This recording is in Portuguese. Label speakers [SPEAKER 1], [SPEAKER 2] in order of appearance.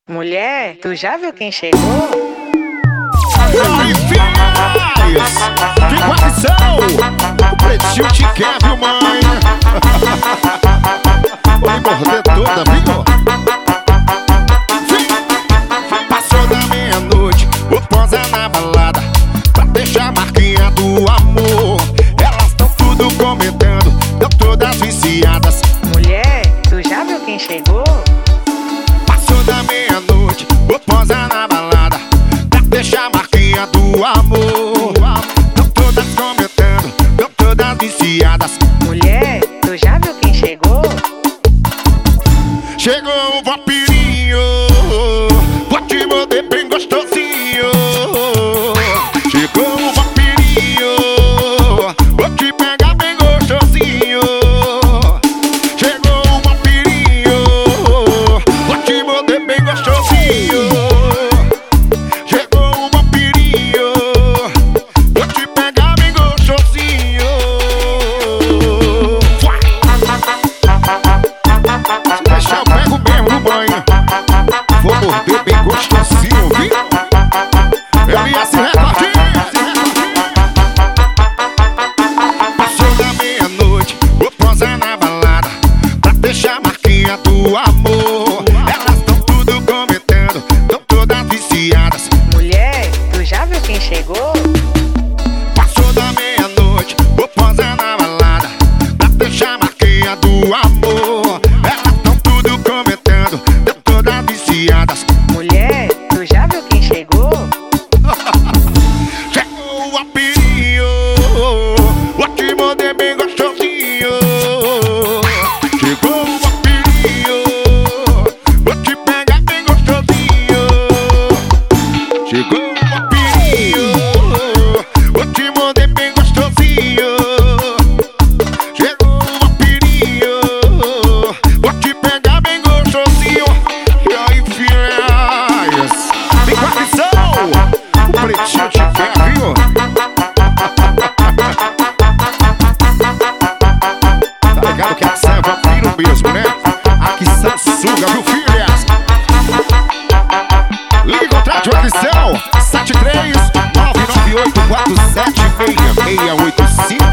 [SPEAKER 1] Mulher, tu já viu quem chegou?
[SPEAKER 2] Oi, filhas! De guarnição! O pretinho te quer, viu, mãe? Vou me morder toda, viu? Passou da meia-noite, vou posar na balada pra deixar a marquinha do amor. Elas tão tudo comentando, tão todas viciadas.
[SPEAKER 1] Mulher, tu já viu quem chegou?
[SPEAKER 2] Passou da meia-noite, vou posar na balada pra deixar a marquinha do amor. Tão todas comentando, tão todas viciadas.
[SPEAKER 1] Mulher, tu já viu quem chegou?
[SPEAKER 2] Chegou o vampirinho, vou te morder bem gostosinho. Chegou o vampirinho, vou te pegar bem gostosinho. Chegou o vampirinho, vou te morder bem gostosinho. Chegou o vampirinho, vou te pegar bem gostosinho. Se deixar eu pego mesmo no banho. Vou morder bem gostosinho, viu? LS Recordinho. Passou da meia-noite, vou posar na balada pra deixar a marquinha do amor. Elas tão tudo comentando, tão todas viciadas.
[SPEAKER 1] Mulher, tu já viu quem chegou?
[SPEAKER 2] Passou da meia-noite, vou posar na balada pra deixar a marquinha do amor. Elas tão tudo comentando, tão todas viciadas.
[SPEAKER 1] Mulher, tu já viu quem chegou?
[SPEAKER 2] Chegou o vampirinho, vou te morder bem gostosinho. Chegou o vampirinho, vou te pegar bem gostosinho. Chegou o vampirinho, vou te morder bem gostosinho. Chegou o vampirinho, vou te pegar bem gostosinho. E aí, filhas, vem com a visão. O pretinho te quer, viu? Tá ligado que a Sam é vampiro mesmo, né? Aqui Sansuga, viu, filhas? Liga o contrato de aquisição 73 998 47 6685.